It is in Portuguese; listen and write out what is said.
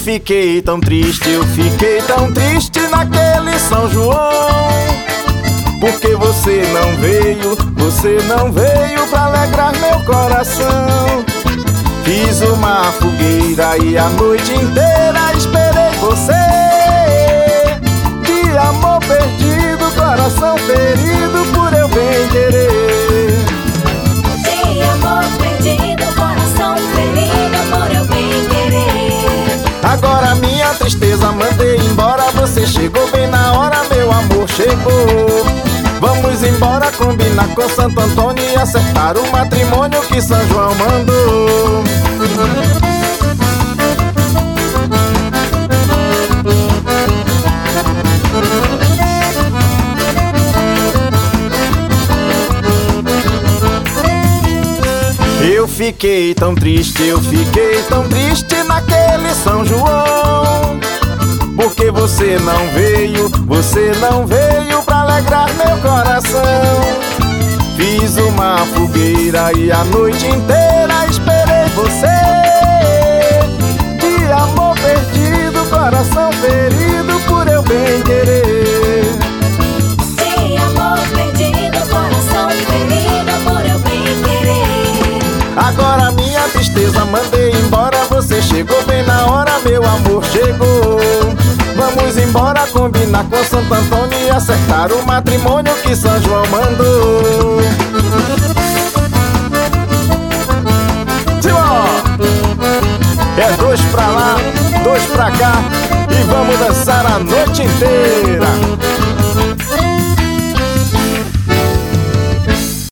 fiquei tão triste, eu fiquei tão triste naquele São João. Porque você não veio pra alegrar meu coração. Fiz uma fogueira e a noite inteira esperei você. De amor perdido, coração ferido por eu bem querer. De amor perdido, coração ferido por eu bem querer. Agora minha tristeza mandei embora, você chegou bem na hora, meu amor chegou. Vamos embora combinar com Santo Antônio e acertar o matrimônio que São João mandou. Eu fiquei tão triste, eu fiquei tão triste naquele São João. Porque você não veio pra alegrar meu coração. Fiz uma fogueira e a noite inteira esperei você. De amor perdido, coração ferido por eu bem querer. De amor perdido, coração ferido por eu bem querer. Agora minha tristeza mandei embora, você chegou bem na hora, meu amor chegou. Vamos embora combinar com Santo Antônio e acertar o matrimônio que São João mandou. Simão! É dois pra lá, dois pra cá e vamos dançar a noite inteira.